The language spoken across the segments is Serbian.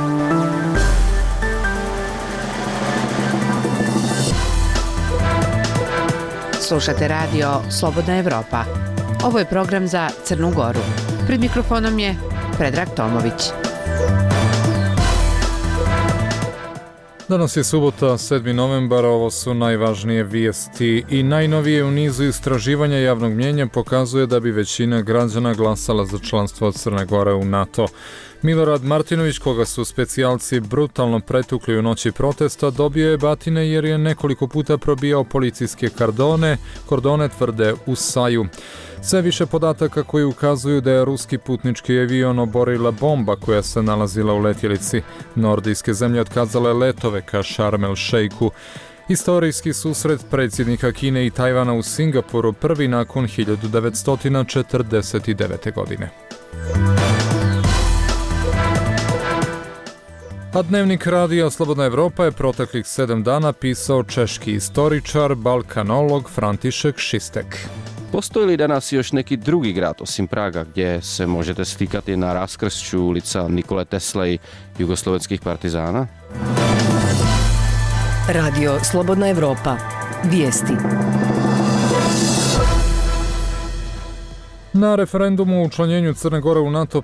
Slušate radio Slobodna Evropa. Ovo je program za Crnu Goru. Pred mikrofonom je Predrag Tomović. Danas je subota, 7. novembar, ovo su najvažnije vijesti i najnovije u nizu istraživanja javnog mnijenja pokazuje da bi većina građana glasala za članstvo Crne Gore u NATO. Milorad Martinović, koga su specijalci brutalno pretukli u noći protesta, dobio je batine jer je nekoliko puta probijao policijske kordone, tvrde u Saju. Sve više podataka koji ukazuju da je ruski putnički avion oborila bomba koja se nalazila u letjelici. Nordijske zemlje otkazale letove ka Šarm el Šejku. Istorijski susret predsjednika Kine i Tajvana u Singapuru prvi nakon 1949. godine. A dnevnik radija Slobodna Evropa je proteklih 7 dana pisao češki istoričar, balkanolog František Šistek. Postoji li danas još neki drugi grad osim Praga gdje se možete slikati na raskršću ulica Nikole Tesle i jugoslovenskih partizana? Radio Slobodna Evropa. Vijesti. Na referendumu o učlanjenju Crne Gore u NATO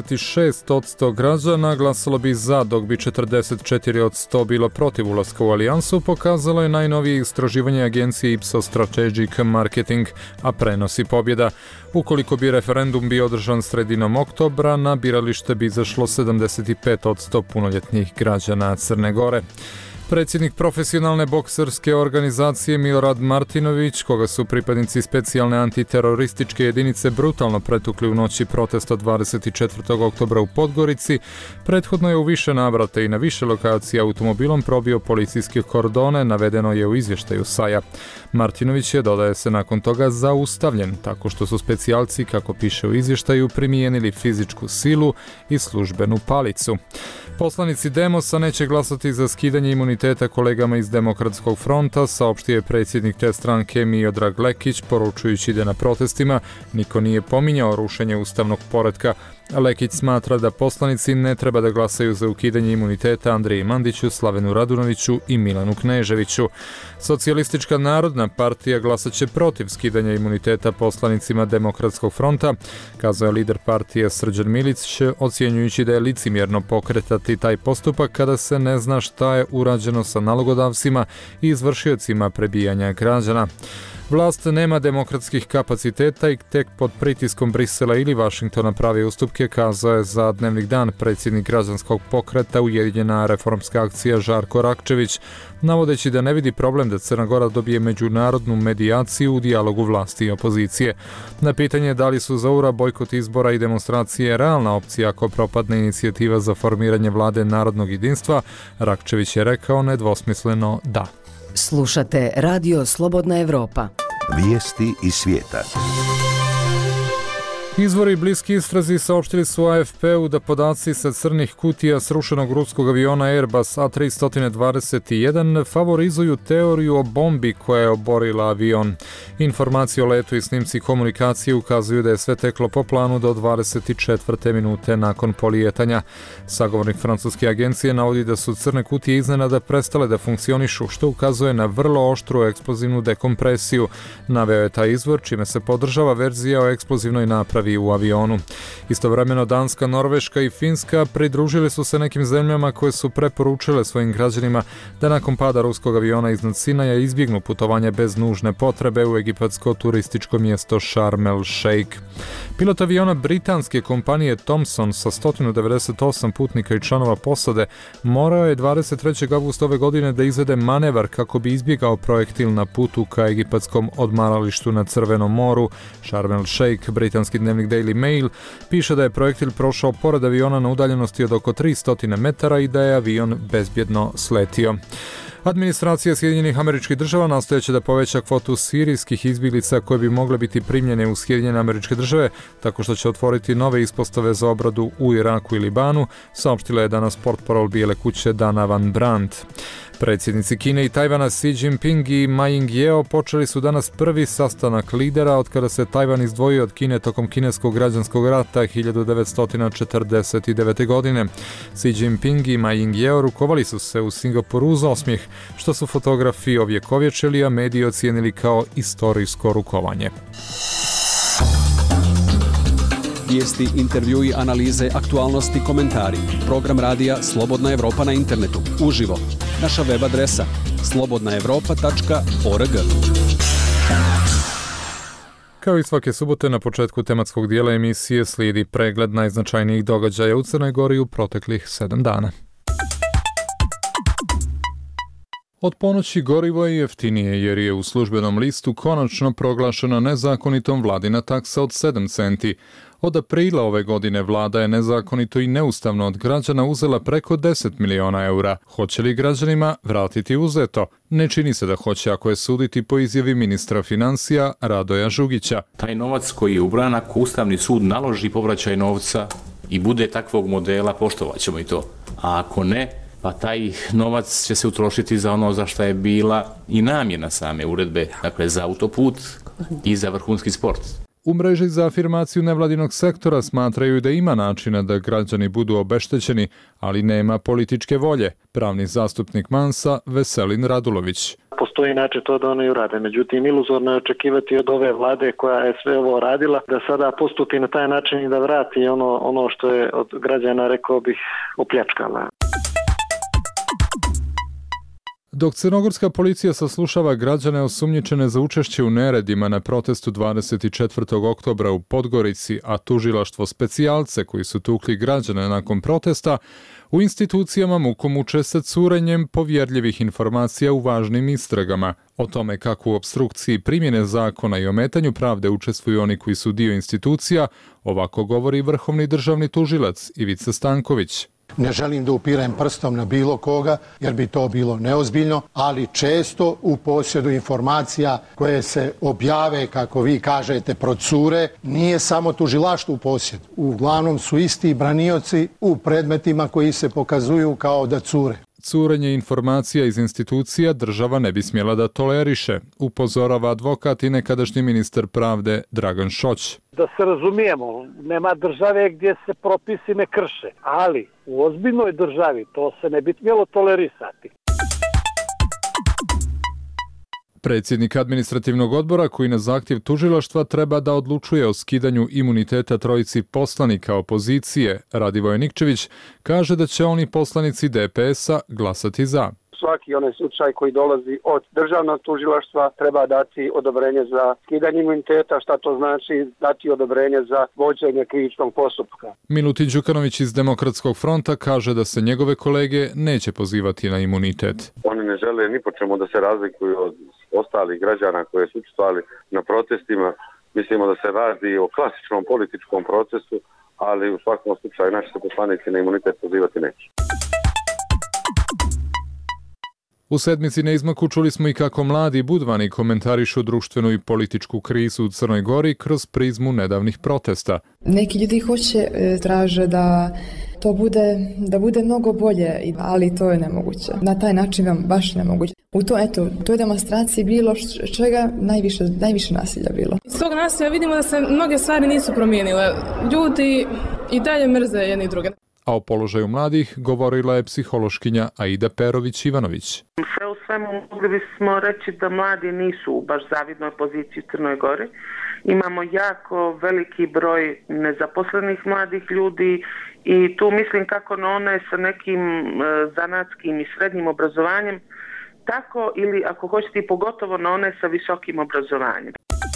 56% građana glasalo bi za, dok bi 44% bilo protiv ulaska u alijansu, pokazalo je najnovije istraživanje agencije Ipsos Strategic Marketing, a prenosi pobjeda. Ukoliko bi referendum bio održan sredinom oktobra, na biralište bi izašlo 75% punoljetnih građana Crne Gore. Predsjednik profesionalne bokserske organizacije Milorad Martinović, koga su pripadnici specijalne antiterorističke jedinice brutalno pretukli u noći protesta 24. oktobra u Podgorici, prethodno je u više navrata i na više lokacija automobilom probio policijske kordone, navedeno je u izvještaju Saja. Martinović je, dodaje se, nakon toga zaustavljen, tako što su specijalci, kako piše u izvještaju, primijenili fizičku silu i službenu palicu. Poslanici Demosa neće glasati za skidanje imuniteta kolegama iz Demokratskog fronta, saopštio je predsjednik te stranke Miodrag Lekić, poručujući da na protestima niko nije pominjao rušenje ustavnog poretka. Lekić smatra da poslanici ne treba da glasaju za ukidanje imuniteta Andriji Mandiću, Slavenu Radunoviću i Milanu Kneževiću. Socijalistička narodna partija glasaće protiv skidanja imuniteta poslanicima Demokratskog fronta, kazao je lider partije Srđan Milić, ocjenjujući da je licemjerno pokretati taj postupak kada se ne zna šta je urađeno sa nalogodavcima i izvršiocima prebijanja građana. Vlast nema demokratskih kapaciteta i tek pod pritiskom Brisela ili Vašingtona pravi ustupke, kazao je za Dnevnik dan predsjednik građanskog pokreta Ujedinjena reformska akcija Žarko Rakčević, navodeći da ne vidi problem da Crna Gora dobije međunarodnu medijaciju u dijalogu vlasti i opozicije. Na pitanje da li su zaura bojkot izbora i demonstracije realna opcija ako propadne inicijativa za formiranje vlade narodnog jedinstva, Rakčević je rekao nedvosmisleno da. Slušate Radio Slobodna Evropa. Vijesti iz svijeta. Izvori bliski istrazi saopštili su AFP-u da podaci sa crnih kutija srušenog ruskog aviona Airbus A321 favorizuju teoriju o bombi koja je oborila avion. Informacije o letu i snimci komunikacije ukazuju da je sve teklo po planu do 24. minute nakon polijetanja. Sagovornik francuske agencije navodi da su crne kutije iznenada prestale da funkcionišu, što ukazuje na vrlo oštru eksplozivnu dekompresiju. Naveo je taj izvor, čime se podržava verzija o eksplozivnoj napravi u avionu. Istovremeno Danska, Norveška i Finska pridružili su se nekim zemljama koje su preporučile svojim građanima da nakon pada ruskog aviona iznad Sinaja izbjegnu putovanje bez nužne potrebe u egipatsko turističko mjesto Šarm el Šejk. Pilot aviona britanske kompanije Thomson sa 198 putnika i članova posade morao je 23. augusta ove godine da izvede manevar kako bi izbjegao projektil na putu ka egipatskom odmaralištu na Crvenom moru. Šarm el Šejk, britanski dnevnik Daily Mail, piše da je projektil prošao pored aviona na udaljenosti od oko 300 metara i da je avion bezbjedno sletio. Administracija Sjedinjenih Američkih Država nastojeće da poveća kvotu sirijskih izbjeglica koje bi mogle biti primljene u Sjedinjene Američke Države tako što će otvoriti nove ispostave za obradu u Iraku i Libanu, saopštila je danas portparol Bijele kuće Dana Van Brandt. Predsjednici Kine i Tajvana Xi Jinping i Ma Ying-jeou počeli su danas prvi sastanak lidera od kada se Tajvan izdvojio od Kine tokom kineskog građanskog rata 1949. godine. Xi Jinping i Ma Ying-jeou rukovali su se u Singapuru uz osmijeh, što su fotografi ovjekovječili, a mediji ocijenili kao istorijsko rukovanje. Vijesti, intervjui, analize, aktualnosti, komentari. Program radija Slobodna Evropa na internetu. Uživo. Naša web adresa slobodnaevropa.org. Kao i svake subote na početku tematskog dijela emisije slijedi pregled najznačajnijih događaja u Crnoj Gori u proteklih 7 dana. Od ponoći gorivo je jeftinije jer je u službenom listu konačno proglašena nezakonitom vladina taksa od 7 centi. Od aprila ove godine vlada je nezakonito i neustavno od građana uzela preko 10 miliona eura. Hoće li građanima vratiti uzeto? Ne čini se da hoće ako je suditi po izjavi ministra financija Radoja Žugića. Taj novac koji je ubran, ako Ustavni sud naloži povraćaj novca i bude takvog modela, poštovat ćemo i to. A ako ne, pa taj novac će se utrošiti za ono za što je bila i namjena same uredbe, dakle za autoput i za vrhunski sport. U mreži za afirmaciju nevladinog sektora smatraju da ima načina da građani budu obeštećeni, ali nema političke volje. Pravni zastupnik Mansa Veselin Radulović. Postoji način to da oni urade, međutim iluzorno je očekivati od ove vlade koja je sve ovo radila da sada postupi na taj način i da vrati ono što je od građana, rekao bih, opljačkala. Dok crnogorska policija saslušava građane osumnjičene za učešće u neredima na protestu 24. oktobra u Podgorici, a tužilaštvo specijalce koji su tukli građane nakon protesta, u institucijama muku muče sa curenjem povjerljivih informacija u važnim istragama. O tome kako u opstrukciji primjene zakona i ometanju pravde učestvuju oni koji su dio institucija, ovako govori vrhovni državni tužilac Ivica Stanković. Ne želim da upirem prstom na bilo koga, jer bi to bilo neozbiljno, ali često u posjedu informacija koje se objave, kako vi kažete, procure, nije samo tužilaštvo u posjedu. Uglavnom su isti branioci u predmetima koji se pokazuju kao da cure. Curenje informacija iz institucija država ne bi smjela da toleriše, upozorava advokat i nekadašnji ministar pravde Dragan Šoć. Da se razumijemo, nema države gdje se propisi ne krše, ali u ozbiljnoj državi to se ne bi smjelo tolerisati. Predsjednik administrativnog odbora koji na zahtjev tužilaštva treba da odlučuje o skidanju imuniteta trojici poslanika opozicije, Radivoj Nikčević, kaže da će oni poslanici DPS-a glasati za. Svaki onaj slučaj koji dolazi od državnog tužilaštva treba dati odobrenje za skidanje imuniteta, šta to znači dati odobrenje za vođenje krivičnog postupka. Milutin Đukanović iz Demokratskog fronta kaže da se njegove kolege neće pozivati na imunitet. Oni ne žele ni po čemu da se razlikuju od ostalih građana koje su učestvovali na protestima. Mislimo da se radi o klasičnom političkom procesu, ali u svakom slučaju naši se poslanici na imunitet pozivati neće. U sedmici na izmaku čuli smo i kako mladi budvani komentarišu društvenu i političku krizu u Crnoj Gori kroz prizmu nedavnih protesta. Neki ljudi traže da to bude mnogo bolje, ali to je nemoguće. Na taj način vam baš nemoguće. U toj demonstraciji bilo čega najviše nasilja bilo. Iz tog nasilja vidimo da se mnoge stvari nisu promijenile. Ljudi i dalje mrze jedni druge. A o položaju mladih govorila je psihološkinja Aida Perović-Ivanović. Sve u svemu mogli bismo reći da mladi nisu u baš zavidnoj poziciji u Crnoj Gori. Imamo jako veliki broj nezaposlenih mladih ljudi i tu mislim kako na one sa nekim zanatskim i srednjim obrazovanjem, tako ili ako hoćete i pogotovo na one sa visokim obrazovanjem.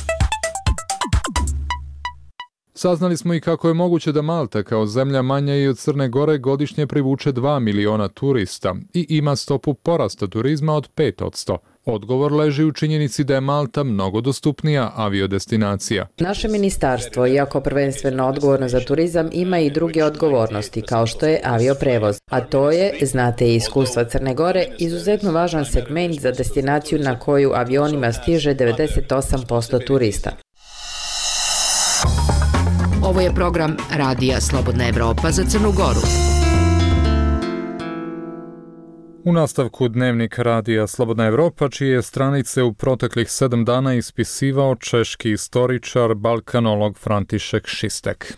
Saznali smo i kako je moguće da Malta kao zemlja manja i od Crne Gore godišnje privuče 2 miliona turista i ima stopu porasta turizma od 5%. Odgovor leži u činjenici da je Malta mnogo dostupnija aviodestinacija. Naše ministarstvo, iako prvenstveno odgovorno za turizam, ima i druge odgovornosti, kao što je avioprevoz. A to je, znate i iskustva Crne Gore, izuzetno važan segment za destinaciju na koju avionima stiže 98% turista. Ovo je program Radija Slobodna Evropa za Crnu Goru. U nastavku dnevnik Radija Slobodna Evropa, čije stranice u proteklih 7 dana ispisivao češki istoričar, balkanolog František Šistek.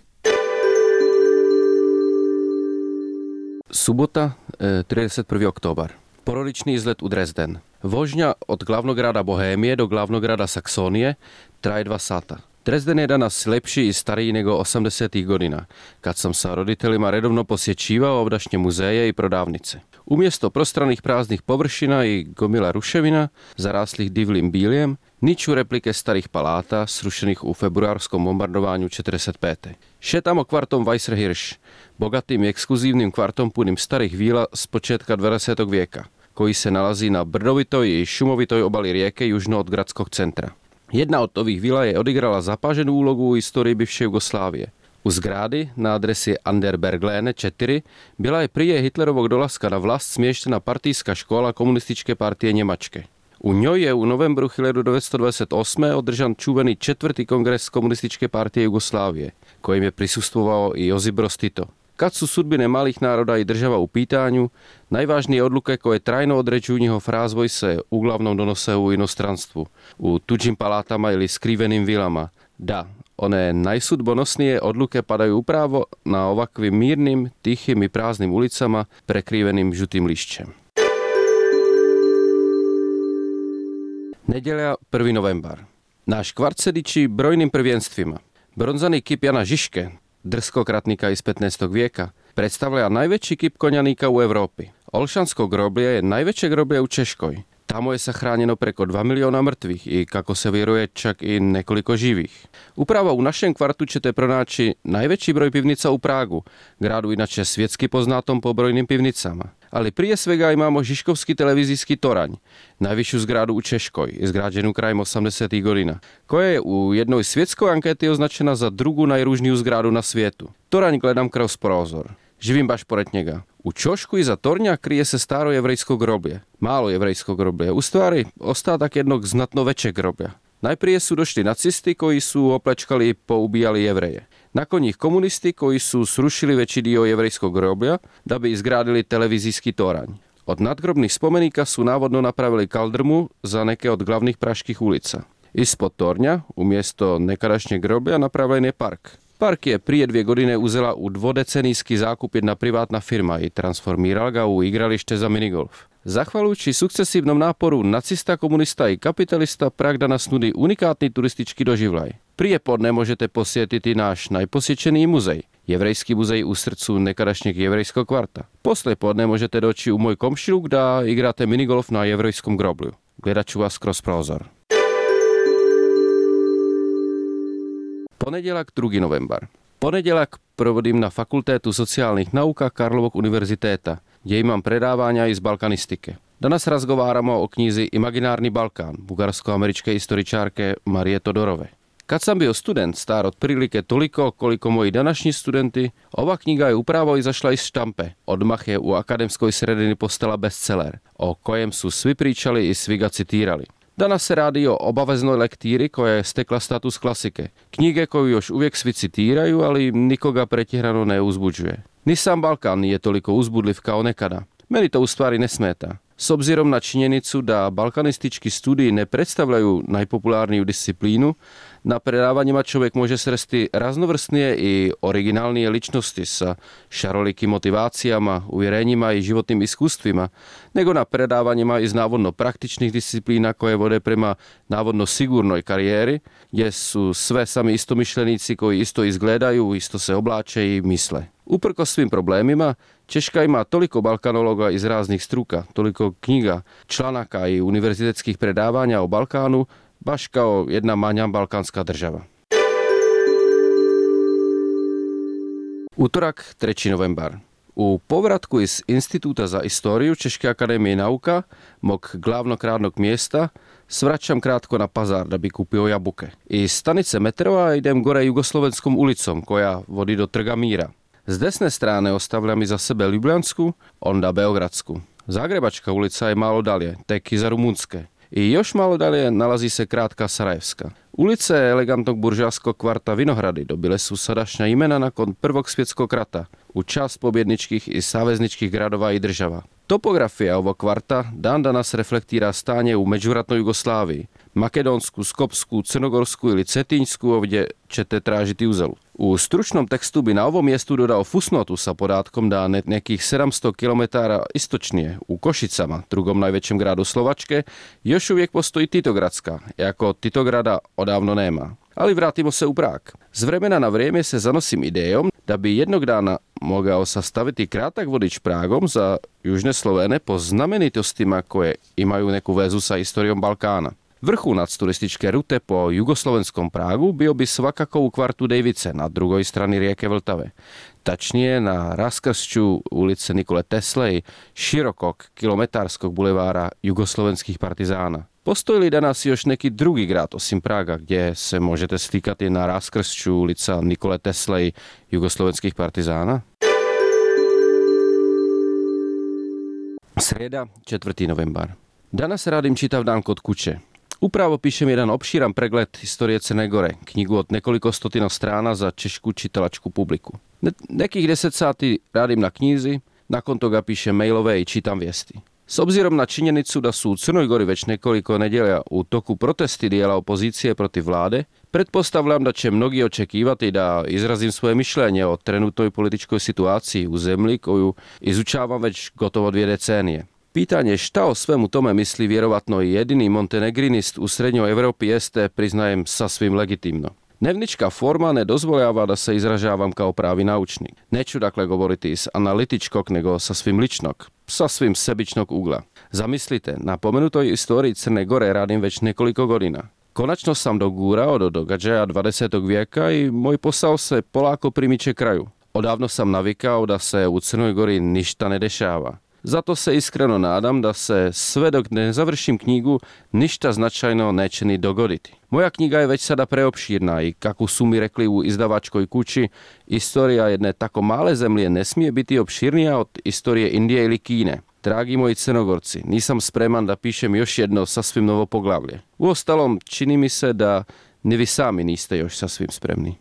Subota, 31. oktobar. Porodični izlet u Dresden. Vožnja od glavnog grada Bohemije do glavnog grada Saksonije traje 2 sata. Dresden je danas lepší i stariji nego 80. godina, kad sam sa roditeljima redovno posjećivao ovdašnje muzeje i prodavnice. Umjesto prostranih praznih površina i gomila ruševina, zaraslih divljim biljem, niču replike starih palata srušenih u februarskom bombardovanju 45. Šetamo kvartom Weisserhirsch, bogatim i ekskluzivnim kvartom punim starih vila s početka 20. vijeka, koji se nalazi na brdovitoj i šumovitoj obali rijeke južno od gradskog centra. Jedna od ovih vila je odigrala zapaženu úlogu u istoriji bivše Jugoslávie. U zgradi na adresi Anderberglene 4 bila je prije Hitlerovog dolaska na vlast smještena partijska škola komunističke partije Njemačke. U njoj je u novembru 1928. održan čuveni 4. kongres komunističke partije Jugoslávie, kojim je prisustvovao i Josip Broz Tito. Kad su sudbine malih naroda i država u pitanju, najvažnije odluke koje trajno određuju njihov razvoj se uglavnom donose u inostranstvu, u tuđim palatama ili skrivenim vilama. Da, one najsudbonosnije odluke padaju upravo na ovakvim mirnim, tihim i praznim ulicama prekrivenim žutim lišćem. Nedjelja, 1. novembar. Naš kvart se diči brojnim prvenstvima. Bronzani kip Jana Žižke, drskog ratnika iz 15. vijeka, predstavlja najveći kip konjanika u Europi. Olšansko groblje je najveće groblje u Češkoj. Tamo je sahranjeno preko 2 miliona mrtvih i, kako se vjeruje, čak i nekoliko živih. Upravo u našem kvartu ćete pronaći najveći broj pivnica u Pragu, gradu inače svjetski poznatom po brojnim pivnicama. Ali prije svega imamo Žižkovski televizijski toranj, najvišu zgradu u Češkoj, izgrađenu krajem 80. godina, koja je u jednoj svjetskoj anketi označena za drugu najružniju zgradu na svijetu. Toranj gledam kroz prozor. Živim baš pored njega. U ćošku iza tornja krije se staro jevrejsko groblje. Malo jevrejsko groblje, u stvari ostatak jednog znatno većeg groblja. Najprije su došli nacisti koji su opljačkali i poubijali Jevreje. Nakon njih komunisti koji su srušili veći dio jevrejskog groblja da bi izgradili televizijski toranj. Od nadgrobnih spomenika su navodno napravili kaldrmu za neke od glavnih praških ulica. Ispod tornja, umjesto nekadašnjeg groblja, napravljen je park. Park je prije 2 godine uzela u dvodecenijski zakup jedna privatna firma i transformirala ga u igralište za minigolf. Zahvaljujući sukcesivnom naporu nacista, komunista i kapitalista, Prag danas nudi unikatni turistički doživljaj. Prije podne možete posjetiti naš najposjećeniji muzej, Jevrejski muzej u srcu nekadašnjeg jevrejskog kvarta. Poslije podne možete doći u moj komšiluk da igrate minigolf na jevrejskom groblju. Gledat ću vas kroz prozor. Ponedjeljak, 2. novembar. Ponedjeljak provodim na Fakultetu socijalnih nauka Karlovog univerziteta, gdje imam predavanja iz balkanistike. Danas razgovaramo o knjizi Imaginárny Balkán, bugarsko-američke historičarke Marije Todorove. Kad sam bio student, star otprilike toliko koliko moji današnji studenti, ova knjiga je upravo izašla iz štampe. Odmah je u akademskoj sredini postala bestseller, o kojem su svi pričali i svi ga citirali. Danas se radi o obaveznoj lektiri koja je stekla status klasike. Knjige koju još uvijek svi citiraju, ali nikoga pretjerano ne uzbuđuje. Ni sam Balkan nije toliko uzbudljiv kao nekada. Meni to u stvari ne smeta. S obzirom na činjenicu da balkanistički studiji ne predstavljaju najpopularniju disciplinu, na predavanjima čovjek može sresti raznovrsnije i originalnije ličnosti sa šarolikim motivacijama, uvjerenjima i životnim iskustvima, nego na predavanjima iz navodno praktičnih disciplina koje vode prema navodno sigurnoj karijeri, gdje su sve sami istomišljenici koji isto izgledaju, isto se oblače i misle. Uprkos svim problemima, Češka ima toliko balkanologa iz raznih struka, toliko knjiga, članaka i univerzitetskih predavanja o Balkanu, baš kao jedna manja balkanska država. Utorak, 3. novembar. U povratku iz Instituta za istoriju Češke akademije nauka, mog glavnog radnog mjesta, svraćam kratko na pazar da bi kupio jabuke. Iz stanice metrova idem gore Jugoslovenskom ulicom koja vodi do Trga Míra. S desne strane ostavljam iza sebe Ljubljansku, onda Beogradsku. Zagrebačka ulica je malo dalje, tek iza Rumunjske. I još malo dalje nalazi se kratka Sarajevska. Ulice elegantnog buržoaskog kvarta Vinohrady dobile su sadašnja imena nakon Prvog svjetskog rata, u čast pobjedničkih i savezničkih gradova i država. Topografija ovog kvarta dan danas reflektira stanje u međuratnoj Jugoslaviji. Makedonsku, Skopsku, Crnogorsku ili Cetinjsku ovdje ćete tražiti uzalud. U stručnom tekstu bi na ovom mjestu dodao fusnotu sa podatkom da nekih 700 km istočnije, u Košicama, drugom najvećem gradu Slovačke, još uvijek postoji Titogradska, iako Titograda odavno nema. Ali vratimo se u Prag. S vremena na vrijeme se zanosim idejom da bi jednog dana mogao sastaviti kratak vodič Pragom za južne Slovene po znamenitostima koje imaju neku vezu sa historijom Balkana. Vrhunac turističke rute po jugoslovenskom Pragu bio bi svakako u kvartu Dejvice na drugoj strani rijeke Vltave. Tačnije na raskršću ulice Nikole Tesle i širokog kilometarskog bulevara jugoslovenskih partizana. Postoji li danas još neki drugi grad osim Praga gdje se možete slikati na raskršću ulica Nikole Tesle i jugoslovenskih partizana? Srijeda, 4. novembar. Danas radim čitav dan kod kuće. Upravo pišem jedan opširan pregled historije Crne Gore, knjigu od nekoliko stotina strana za češku čitalačku publiku. Nekih 10 sati radim na knjizi, nakon toga pišem mailove i čitam vijesti. S obzirom na činjenicu da su u Crnoj Gori već nekoliko nedjelja u toku protesti dijela opozicije protiv vlade, pretpostavljam da će mnogi očekivati da izrazim svoje mišljenje o trenutnoj političkoj situaciji u zemlji koju izučavam već gotovo 2 decenije. Pitanje šta o svemu tome misli vjerovatno i jedini montenegrinist u srednjoj Europi jeste, priznajem, sasvim legitimno. Dnevnička forma ne dozvoljava da se izražavam kao pravi naučnik. Neću dakle govoriti iz analitičkog, nego sasvim ličnog, sasvim sebičnog ugla. Zamislite, na pomenutoj istoriji Crne Gore radim već nekoliko godina. Konačno sam dogurao do događaja 20. vijeka i moj posao se polako primiče kraju. Odavno sam navikao da se u Crnoj Gori ništa ne dešava. Zato se iskreno nadam da se sve dok ne završim knjigu ništa značajno neće ni dogoditi. Moja knjiga je već sada preopširna i kako su mi rekli u izdavačkoj kući, istorija jedne tako male zemlje ne smije biti opširnija od istorije Indije ili Kine. Dragi moji Crnogorci, nisam spreman da pišem još jedno sasvim novo poglavlje. Uostalom, čini mi se da ni vi sami niste još sasvim spremni.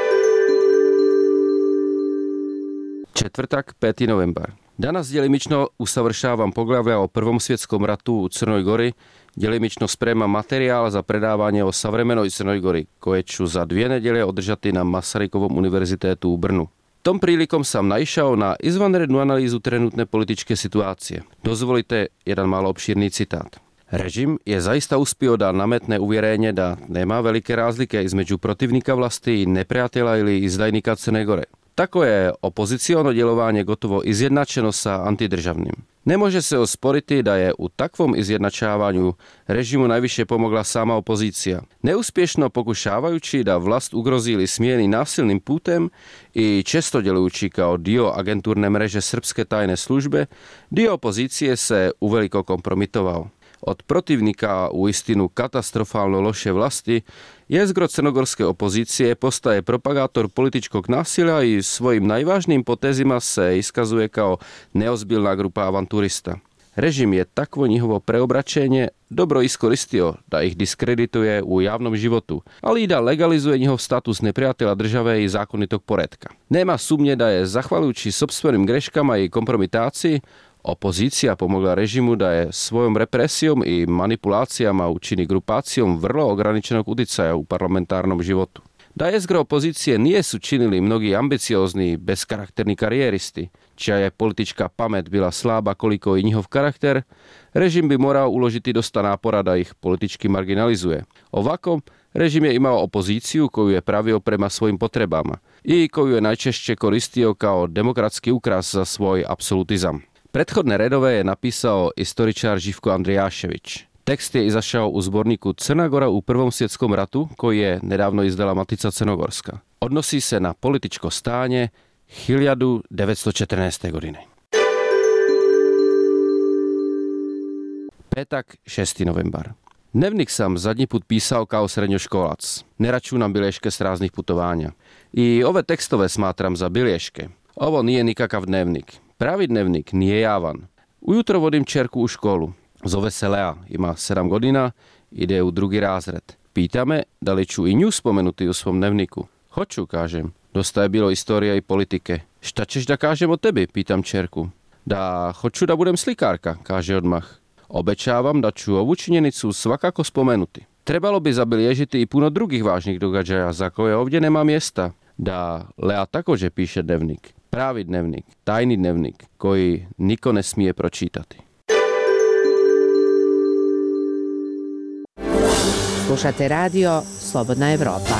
Četvrtak, 5. novembar. Danas djelimično usavršavam poglavlja o Prvom svjetskom ratu u Crnoj Gori, djelimično spremam materijal za predavanje o savremenoj Crnoj Gori, koje ću za 2 nedjelje održati na Masarykovom univerzitetu u Brnu. Tom prilikom sam naišao na izvanrednu analizu trenutne političke situacije. Dozvolite jedan malo opširni citat. Režim je zaista uspio da nametne uvjerenje da nema velike razlike između protivnika vlasti i neprijatelja ili izdajnika Crne Gore. Tako je opoziciono djelovanje gotovo izjednačeno sa antidržavnim. Ne može se osporiti da je u takvom izjednačavanju režimu najviše pomogla sama opozicija. Neuspješno pokušavajući da vlast ugrozi ili smijeni nasilnim putem i često djelujući kao dio agenturne mreže srpske tajne službe, dio opozicije se uveliko kompromitovao. Od protivnika u istinu katastrofalno loše vlasti, jezgro crnogorske opozicije postaje propagator političkog nasilja i svojim najvažnijim potezima se iskazuje kao neozbiljna grupa avanturista. Režim je takvo njihovo preobraćenje dobro iskoristio da ih diskredituje u javnom životu, ali i da legalizuje njihov status neprijatelja države i zakonitog poretka. Nema sumnje da je, zahvaljujući sopstvenim greškama i kompromitaciji, opozicija pomogla režimu da je svojom represijom i manipulacijama učini grupacijom vrlo ograničenog utjecaja u parlamentarnom životu. Da jezgro opozicije nije su činili mnogi ambiciozni, beskarakterni karijeristi, čija je politička pamet bila slaba koliko i njihov karakter, režim bi morao uložiti dosta napora da ih politički marginalizuje. Ovako, režim je imao opoziciju koju je pravio prema svojim potrebama i koju je najčešće koristio kao demokratski ukras za svoj apsolutizam. Prethodne redove je napisao istoričar Živko Andrijašević. Tekst je izašao u zborniku Crna Gora u Prvom svjetskom ratu, koji je nedavno izdala Matica Crnogorska. Odnosi se na političko stanje, 1914. godine. Petak, 6. novembar. Dnevnik sam zadnji put pisao kao srednjoškolac. Ne računam bilješke s raznih putovanja. I ove tekstove smatram za bilješke. Ovo nije nikakav dnevnik. Pravi dnevnik nije javan. Ujutro vodim ćerku u školu. Zove se Lea, ima 7 godina, ide u 2. razred. Pita me da li ću i nju spomenuti u svom dnevniku. Hoću, kažem. Dosta je bilo istorija i politike. Šta ćeš da kažem o tebi, pitam ćerku. Da hoću da budem slikarka, kaže odmah. Obećavam da ću ovu činjenicu svakako spomenuti. Trebalo bi zabilježiti i puno drugih važnih događaja za koje ovdje nema mjesta. Da Lea također piše dnevnik. Pravi dnevnik, tajni dnevnik koji niko ne smije pročitati. Slušate radio Slobodna Evropa.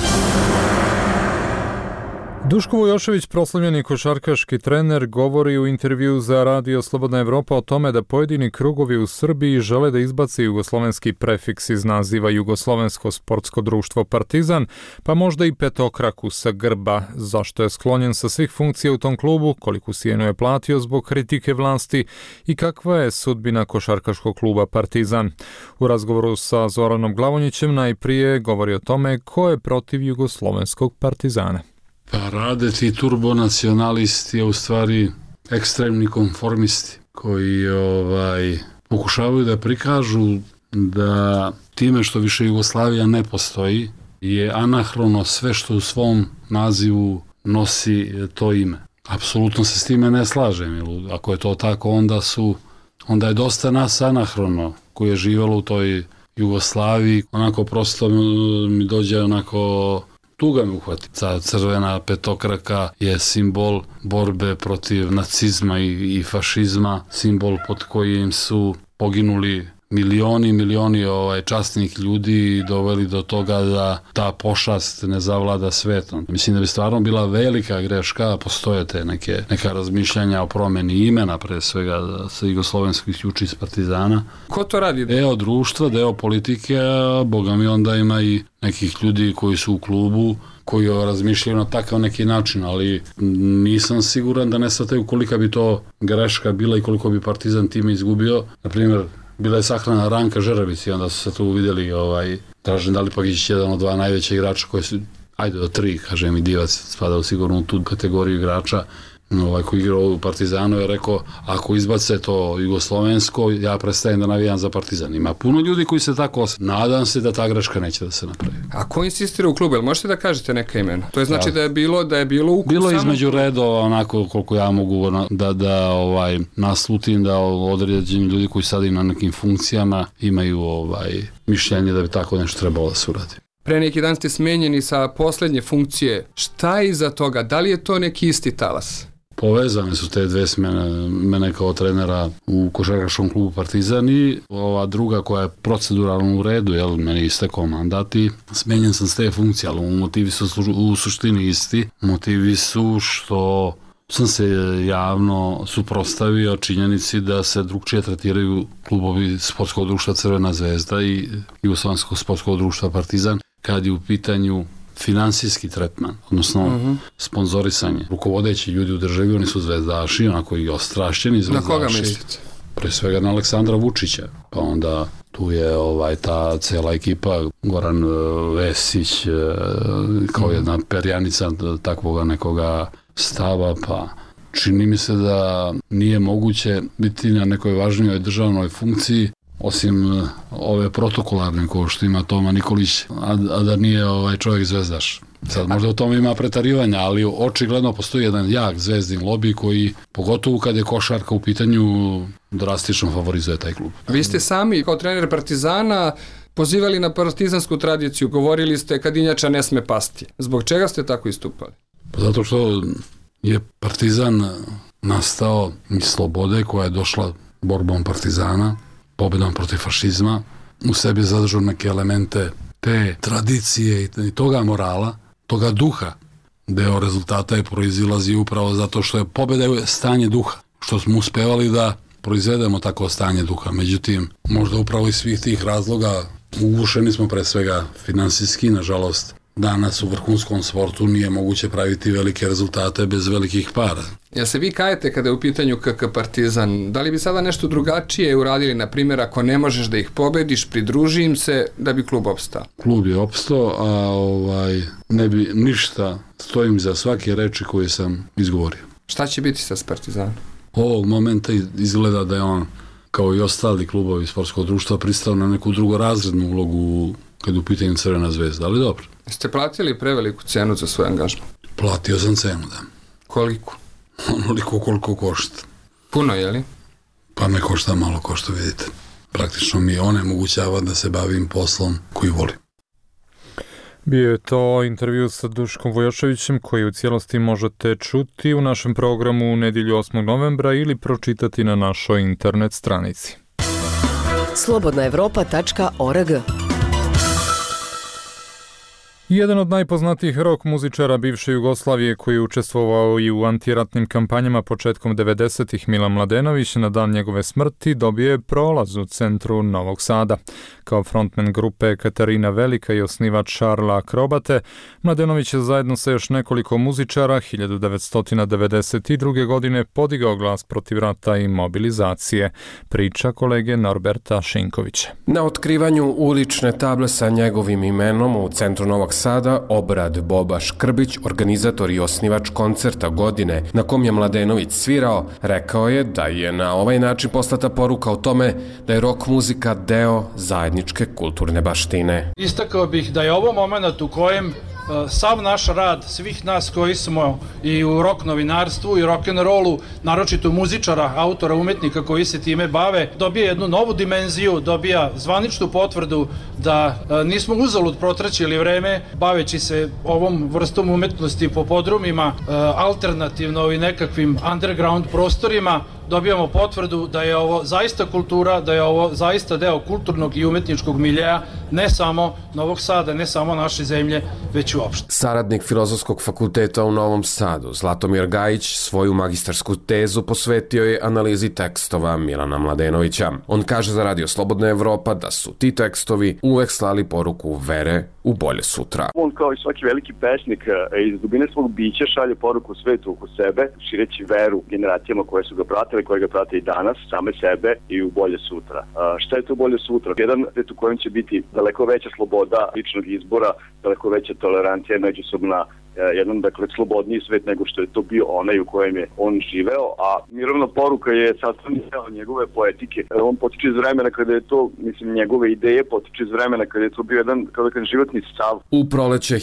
Duško Vujošević, proslavljeni košarkaški trener, govori u intervju za radio Slobodna Evropa o tome da pojedini krugovi u Srbiji žele da izbace jugoslovenski prefiks iz naziva Jugoslovensko sportsko društvo Partizan, pa možda i petokraku sa grba. Zašto je sklonjen sa svih funkcija u tom klubu, koliku sjenu je platio zbog kritike vlasti i kakva je sudbina košarkaškog kluba Partizan. U razgovoru sa Zoranom Glavonjićem najprije govori o tome ko je protiv jugoslovenskog Partizana. Pa rade ti turbonacionalisti, a u stvari ekstremni konformisti koji pokušavaju da prikažu da time što više Jugoslavija ne postoji je anahrono sve što u svom nazivu nosi to ime. Apsolutno se s time ne slažem, jer ako je to tako onda je dosta nas anahrono koji je živjelo u toj Jugoslaviji. Onako prosto mi dođe tuga me uhvati. Ta crvena petokraka je simbol borbe protiv nacizma i fašizma, simbol pod kojim su poginuli milioni časnih ljudi i doveli do toga da ta pošast ne zavlada svetom. Mislim da bi stvarno bila velika greška, postoje te neka razmišljanja o promjeni imena, pre svega sa jugoslovenskog isključi iz Partizana. Ko to radi? Deo društva, deo politike, a boga mi onda ima i nekih ljudi koji su u klubu, koji razmišljaju na takav neki način, ali nisam siguran da ne shvataju kolika bi to greška bila i koliko bi Partizan time izgubio. Na primjer, bila je sahrana Ranka Žerabić i onda su se tu vidjeli Dražen Dalipagić, jedan od 2 najveća igrača koji su, do 3, kažem i Divac spada u sigurno u tu kategoriju igrača koji igrao u Partizanu, je rekao ako izbace to jugoslovensko, ja prestajem da navijam za Partizan. Ima puno ljudi koji se tako osjećaju. Nadam se da ta greška neće da se napravi. A ko insistira u klubu? Jel možete da kažete neka imena? To je znači da je bilo u klubu. Bilo između redova, onako koliko ja mogu da naslutim da određeni ljudi koji sad na nekim funkcijama imaju mišljenje da bi tako nešto trebalo da se uradi. Pre neki dan ste smenjeni sa posljednje funkcije. Šta je iza toga? Da li je to neki isti talas? Povezane su te dve smene, mene kao trenera u košarkaškom klubu Partizan i ova druga koja je proceduralno u redu, meni je istekao mandat i smenjen sam s te funkcije, ali motivi su u suštini isti. Motivi su što sam se javno suprotstavio činjenici da se drugčije tretiraju klubovi sportskog društva Crvena zvezda i Jugoslovenskog sportskog društva Partizan kad je u pitanju finansijski tretman, odnosno sponzorisanje. Rukovodeći ljudi u državi, oni su zvezdaši, onako i ostrašćeni zvezdaši. Na koga mislite? Pre svega na Aleksandra Vučića, pa onda tu je ta cijela ekipa, Goran Vesić, kao jedna perjanica takvoga nekoga stava, pa čini mi se da nije moguće biti na nekoj važnijoj državnoj funkciji osim ove protokolarne kao što ima Toma Nikolić, a da nije čovjek zvezdaš. Sad možda u tome ima pretarivanja, ali očigledno postoji jedan jak zvezdin lobby koji, pogotovo kad je košarka u pitanju, drastično favorizuje taj klub. Vi ste sami kao trener Partizana pozivali na partizansku tradiciju, govorili ste Kadinjača ne sme pasti. Zbog čega ste tako istupali? Zato što je Partizan nastao iz slobode koja je došla borbom Partizana, pobjedom protiv fašizma, u sebi zadržu neke elemente te tradicije i toga morala, toga duha. Deo rezultata je proizilazi upravo zato što je pobjeda stanje duha, što smo uspevali da proizvedemo tako stanje duha. Međutim, možda upravo iz svih tih razloga ugušeni smo pre svega finansijski, nažalost, danas u vrhunskom sportu nije moguće praviti velike rezultate bez velikih para. Jel se vi kajete kada je u pitanju KK Partizan? Da li bi sada nešto drugačije uradili, na primjer, ako ne možeš da ih pobediš, pridruži im se da bi klub opstao? Klub je opstao, a ne bi ništa, stojim za svake reči koje sam izgovorio. Šta će biti sa Partizanom? Ovog momenta izgleda da je on, kao i ostali klubovi sportskog društva, pristao na neku drugorazrednu ulogu kad je u pitanju Crvena zvezda, ali dobro. Ste platili preveliku cenu za svoj angažman? Platio sam cenu, da. Koliko? Onoliko koliko košta. Puno, je li? Pa ne košta malo, ko što vidite. Praktično mi onemogućava da se bavim poslom koji volim. Bio je to intervju sa Duškom Vojoševićem koji u cijelosti možete čuti u našem programu u nedjelju 8. novembra ili pročitati na našoj internet stranici. slobodnaevropa.org. Jedan od najpoznatijih rock muzičara bivše Jugoslavije koji je učestvovao i u antiratnim kampanjama početkom 90-ih, Milan Mladenović, na dan njegove smrti dobio je prolaz u centru Novog Sada. Kao frontman grupe Katarina Velika i osnivač Šarla Akrobate, Mladenović je zajedno sa još nekoliko muzičara 1992. godine podigao glas protiv rata i mobilizacije. Priča kolege Norberta Šinkovića. Na otkrivanju ulične table sa njegovim imenom u centru Novog Sada obrad Boba Škrbić, organizator i osnivač koncerta godine na kom je Mladenović svirao, rekao je da je na ovaj način poslata poruka o tome da je rock muzika deo zajedničke kulturne baštine. Istakao bih da je ovo moment u kojem sav naš rad, svih nas koji smo i u rock novinarstvu i rock'n'rollu, naročito muzičara, autora, umetnika koji se time bave, dobija jednu novu dimenziju, dobija zvaničnu potvrdu da nismo uzalud protraćili vreme baveći se ovom vrstom umetnosti po podrumima, alternativno i nekakvim underground prostorima. Dobijamo potvrdu da je ovo zaista kultura, da je ovo zaista deo kulturnog i umetničkog miljeja, ne samo Novog Sada, ne samo naše zemlje, već uopšte. Saradnik Filozofskog fakulteta u Novom Sadu, Zlatomir Gajić, svoju magistarsku tezu posvetio je analizi tekstova Milana Mladenovića. On kaže za Radio Slobodna Evropa da su ti tekstovi uvek slali poruku vere u bolje sutra. On kao i svaki veliki pesnik iz dubine svog bića šalje poruku svetu oko sebe, šireći veru generacijama koje su ga pratile, koje ga prate i danas, same sebe i u bolje sutra. Šta je to bolje sutra? Jedan svet u kojem će biti daleko veća sloboda ličnog izbora, daleko veća tolerancija, međusobna, jedan, dakle, slobodniji svet nego što je to bio onaj u kojem je on živeo, a mirovna poruka je sastavni deo njegove poetike. On potiče iz vremena kada je to, njegove ideje potiče iz vremena kada je to bio jedan, kao da kažem, životni stav. U proleće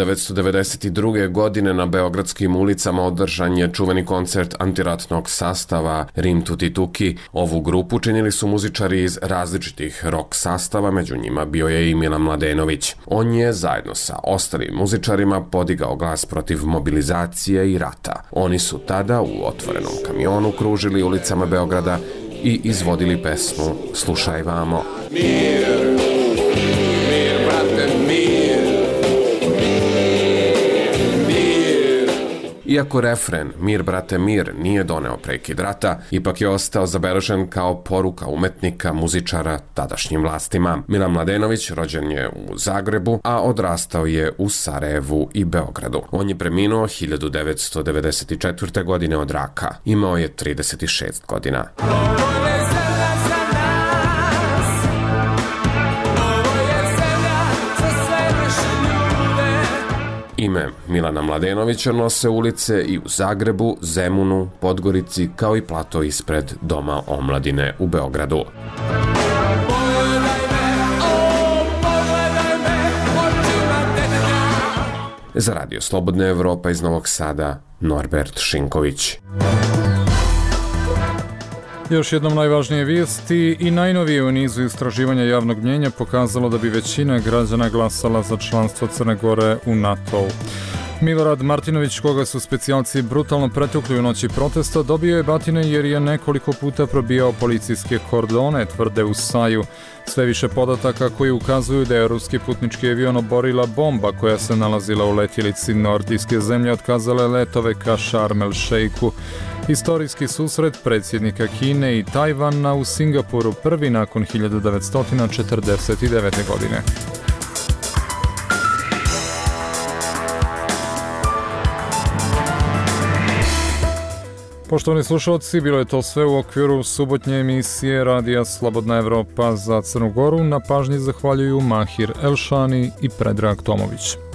1992. godine na beogradskim ulicama održan je čuveni koncert antiratnog sastava Rim Tuti Tuki. Ovu grupu činili su muzičari iz različitih rock sastava, među njima bio je i Milan Mladenović. On je zajedno sa ostalim muzičarima podigao glas protiv mobilizacije i rata. Oni su tada u otvorenom kamionu kružili ulicama Beograda i izvodili pesmu Slušaj vamo. Mir, mir, brate, mir. Iako refren Mir, brate, mir nije doneo prekid rata, ipak je ostao zabeležen kao poruka umetnika, muzičara tadašnjim vlastima. Milan Mladenović rođen je u Zagrebu, a odrastao je u Sarajevu i Beogradu. On je preminuo 1994. godine od raka. Imao je 36 godina. Ime Milana Mladenovića nose ulice i u Zagrebu, Zemunu, Podgorici, kao i plato ispred Doma omladine u Beogradu. Za Radio Slobodna Evropa iz Novog Sada, Norbert Šinković. Još jednom najvažnije vijesti i najnovije u nizu istraživanja javnog mnjenja pokazalo da bi većina građana glasala za članstvo Crne Gore u NATO-u. Milorad Martinović, koga su specijalci brutalno pretukli u noći protesta, dobio je batine jer je nekoliko puta probijao policijske kordone, tvrde u SAJ-u. Sve više podataka koji ukazuju da je ruski putnički avion oborila bomba koja se nalazila u letjelici nordijske zemlje otkazale letove ka Šarm el Šejku. Historijski susret predsjednika Kine i Tajvana u Singapuru, prvi nakon 1949. godine. Poštovani slušalci, bilo je to sve u okviru subotnje emisije Radija Slobodna Evropa za Crnu Goru. Na pažnji zahvaljuju Mahir Elšani i Predrag Tomović.